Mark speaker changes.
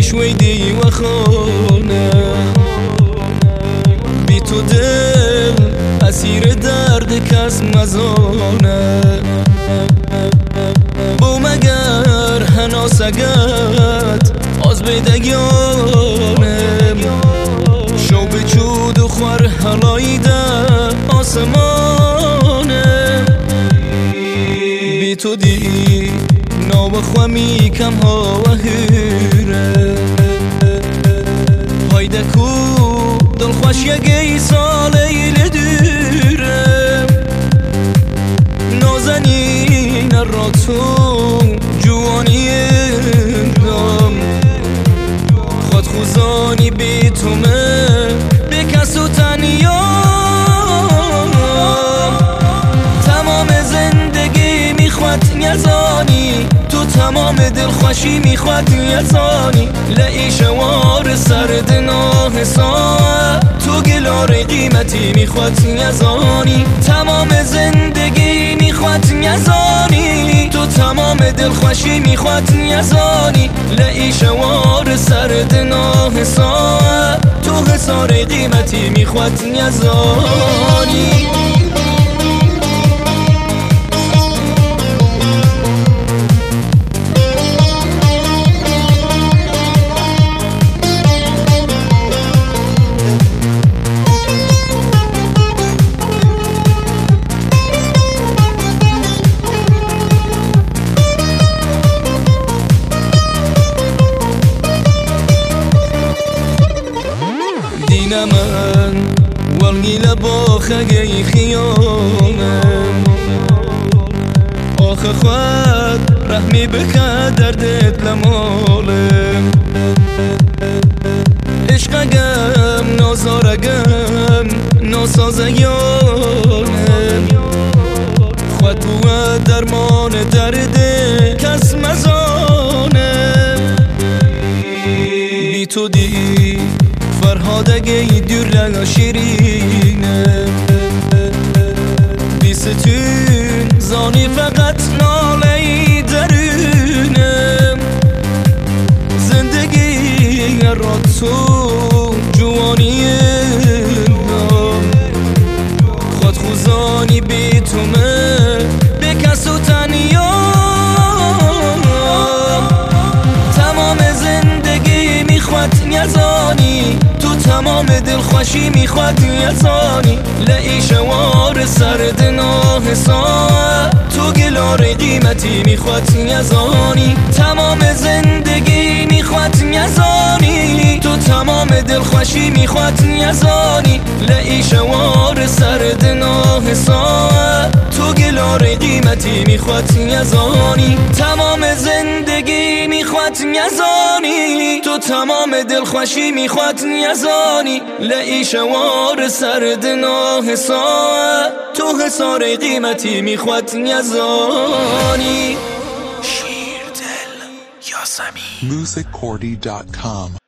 Speaker 1: شويدي وخونه بی تو دل اسیر درد کس مزانه بو مگر هناسگت آز بیدگیانم شو بچود و خور حلایی در آسمانم بی تو دی نو بخوامی کم ها و هیره هایده کو دل خوش یکی سالی لدیرم نازنین را تو جوانی دم خود خوزانی بی تو من به کس و تنیام تمام زندگی میخواد یزانی تو تمام دلخوشی میخواد یزانی لئی شوار سرد ناحسان تو گلار قیمتی میخواد یزانی تمام زندگی میخواد یزانی تو تمام دلخوشی میخواد یزانی لئی شوار سرد ناحسان تو حسار قیمتی میخواد یزانی من والگی لبا خگی خیانم آخه خود رحمی بکد دردت لمالم عشقگم نازارگم ناسازگیانم خود بود درمان درد کس مزانم بی تو دی فرهادگی دور لگا شیرینه بی ستون زانی فقط نالی درونم زندگی را تو جوانی دم خود خوزانی بی تو من به کس و تنیام تمام زندگی میخواد یزانی تمام دلخوشی میخواد یزانی لئی شوار سرد ناحسان تو گلار قیمتی میخواد یزانی تمام زندگی میخواد یزانی تو تمام دلخوشی میخواد یزانی لئی شوار سرد ناحسان تو گلار قیمتی میخواد یزانی تمام زندگی میخواد یزانی تو تمام دلخوشی میخواد یزانی لئی شوار سرد ناحسان تو حسار قیمتی میخواد یزانی
Speaker 2: musiccordy.com